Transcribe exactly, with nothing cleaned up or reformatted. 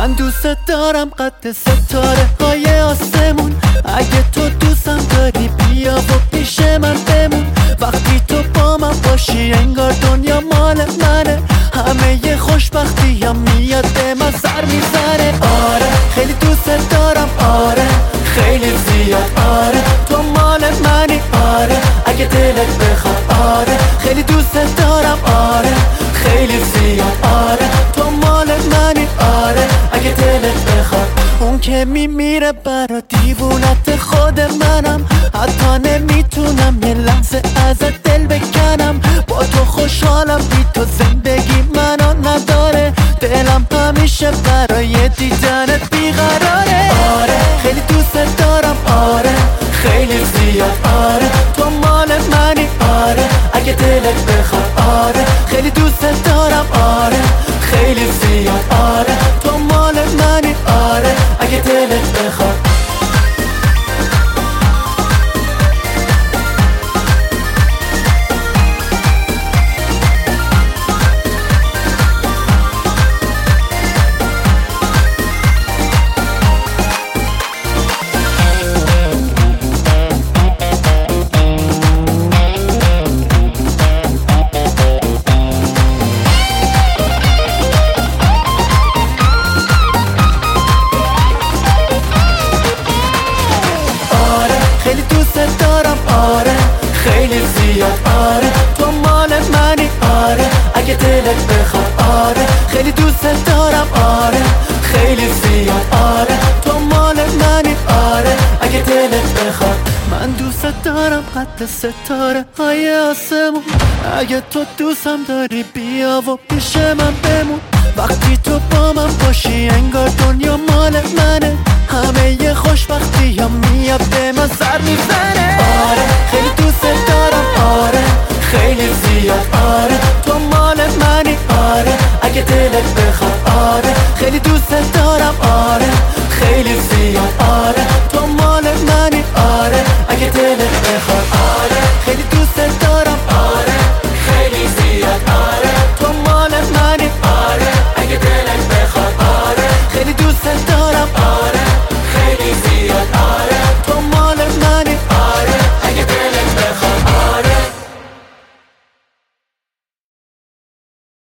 من دوست دارم قد ستاره های آسمون. اگه تو دوستم داری بیا و پیش من بمون. وقتی تو با من باشی انگار دنیا مال منه. همه ی خوشبختی هم میاد به من سر میزنه. آره خیلی دوست دارم، آره خیلی زیاد، آره تو مال منی، آره اگه دلت بخواد، آره خیلی دوست دارم، آره خیلی زیاد، آره تو مال منی، آره اگه دلت بخواد. اون که میمیره برا دیوونت خود منم. حتی نمیتونم یه لحظه ازت دل بکنم. با تو خوشحالم، بی تو زندگی منو نداره. دلم همیشه برای دیدنت بیقراره. آره خیلی دوست دارم، آره خیلی زیاد، آره تو مال منی، آره اگه دلت بخواد، آره خیلی دوست دارم، آره خیلی زیاد، آره تو مال منی، آره اگه دلت بخواد. خیلی دوست دارم، آره خیلی زیاد، آره تو مال منی، آره اگه دلت بخواد، آره خیلی دوست دارم، آره خیلی زیاد، آره تو مال منی، آره اگه دلت بخواد. من دوست دارم قد ستاره های آسمون. اگه تو دوستم داری بیا و پیش من بمون. وقتی تو با من باشی انگار دنیا مال منه. همه ی خوشبختی هم میاد به من سر میزنه.